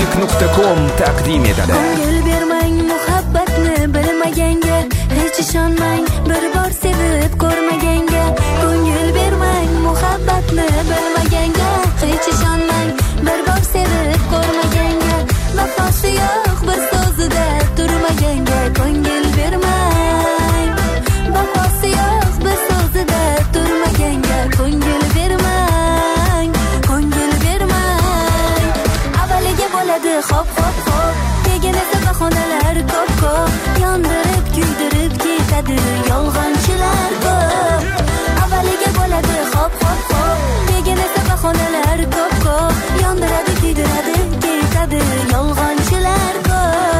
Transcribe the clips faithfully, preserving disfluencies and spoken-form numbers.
music nuqta com taqdim etadi. Ko'ngil bermang muhabbatni bilmaganga, hech ishonmang bir bor sevib ko'rmaganga. Ko'ngil bermang muhabbatni bilmaganga, hech ishonmang bir bor sevib ko'rmaganga. Vafosi yo'q bir so'zida turmaganga. Ko'ngil bermang vafosi yo'q bir so'zida turmaganga. Ko'ngil bermang ko'ngil bermang avvaliga bo'ladi hop hop hop, keyin esa bahonalar ko'p ko'p, yondirib kuydirib ketadi yolg'onchilar ko'p. Avvaliga bo'ladi hop hop hop, keyin esa bahonalar ko'p ko'p, yondiradi kuydiradi ketadi yolg'onchilar ko'p.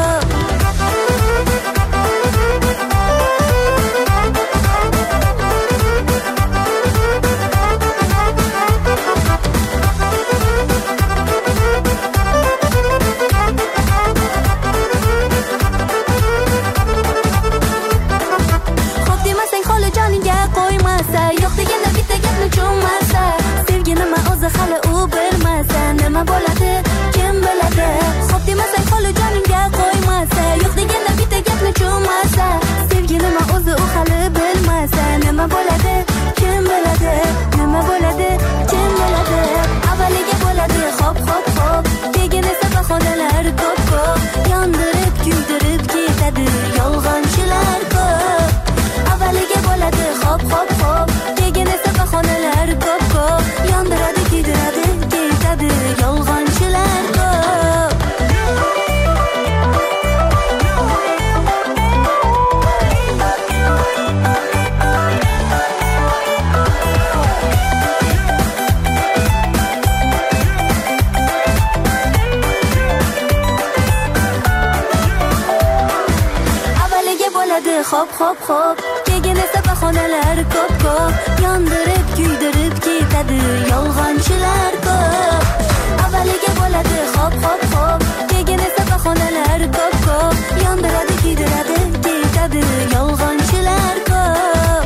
Hali u bilmasa nima bo'ladi kim biladi. Xo'p demasang holi joningga qo'ymasa, yo'q deganda bitta gapni cho'masa, sevgi nima o'zi u hali bilmasa nima bo'ladi kim biladi. Nima bo'ladi kim biladi. Avvaliga bo'ladi hop hop hop, keyin esa bahonalar ko'p ko'p, yondirib kuydirib ketadi yolg'onchilar ko'p. Avvaliga bo'ladi hop hop hop, keyin esa bahonalar ko'p ko'p, yondiradi kuydiradi ketadi yolg'onchilar ko'p. Avvaliga bo'ladi hop hop hop, keyin esa bahonalar ko'p ko'p, yondirib kuydirib ketadi yolg'onchilar ko'p. Avvaliga bo'ladi hop hop hop, keyin esa bahonalar ko'p ko'p, yondiradi kuydiradi ketadi yolg'onchilar ko'p.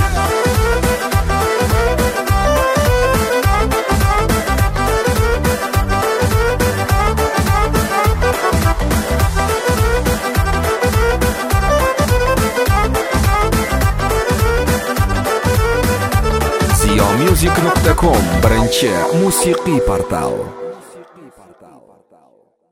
ziyo music nuqta com birinchi musiqiy portal.